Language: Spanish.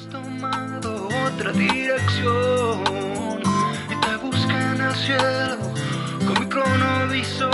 has tomado otra dirección y te busca en el cielo con mi cronovisor.